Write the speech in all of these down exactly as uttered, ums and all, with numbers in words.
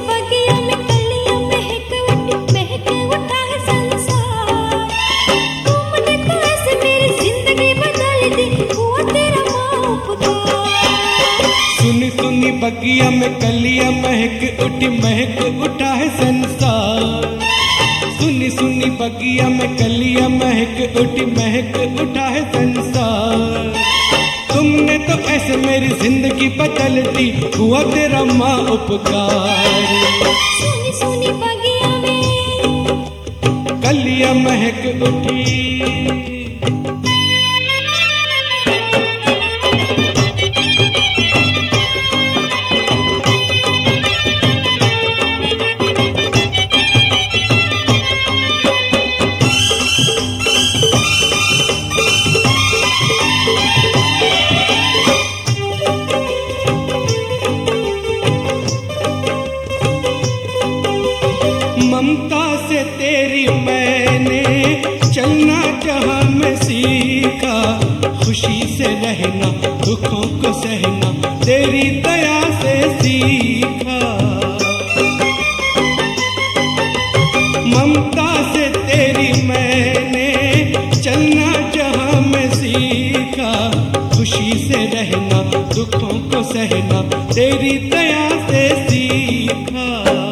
बगिया में कलियां महक उठी महक उठा है संसार। तुमने तो ऐसे मेरी जिंदगी बदल दी, हुआ तेरा मौपुकार। सुनी सुनी बगिया में कलियां महक उठी महक उठा है संसार। सुनी सुनी बगिया में कलियां महक उठी महक उठा है संसार। तुमने तो ऐसे मेरी जिंदगी बदल दी, हुआ तेरा माँ उपकार। सुनी सुनी बगिया में कलियां महक उठी। ममता से तेरी मैंने चलना जहां में सीखा। खुशी से रहना दुखों को सहना तेरी दया से सीखा। ममता से तेरी मैंने चलना जहां में सीखा। खुशी से रहना दुखों को सहना तेरी दया से सीखा।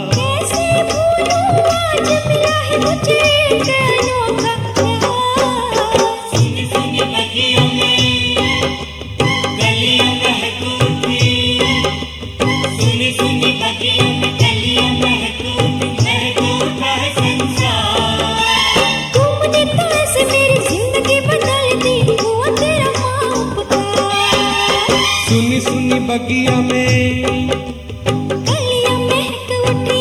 सुनी सुनी बगिया में कलियां महक उठी। सुनी सुनी बगिया में कलियां महक उठी महक उठा है संसार। तुमने तो ऐसे मेरी जिंदगी बदल दी, हुआ तेरा मौपुकार। सुनी सुनी बगिया में कलियां महक उठी।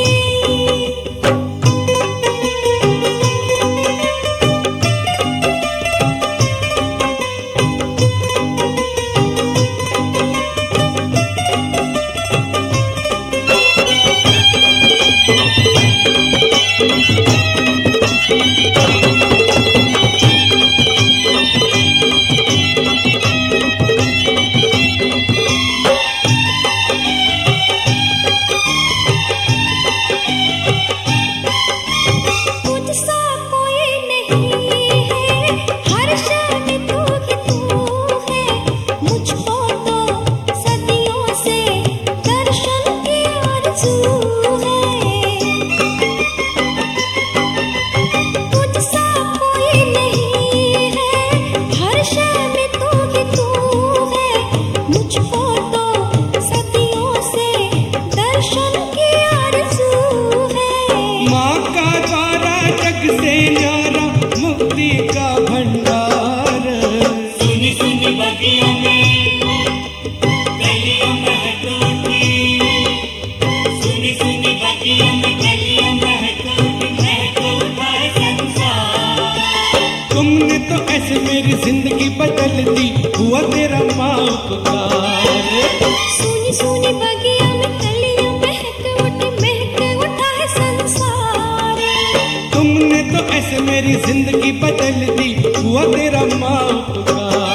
मुक्ति का भंडार। सुनी सुनी बगिया में कलियां महक उठी। सुनी सुनी बगिया में कलियां महक उठी महक उठा है संसार। तुमने तो ऐसे मेरी जिंदगी बदल दी, हुआ तेरा मौपुकार। सुनी सुनी बगिया में कलियां महक उठी महक उठा है संसार। तुमने तो ऐसे मेरी जिंदगी बदल दी, हुआ तेरा मौपुकार।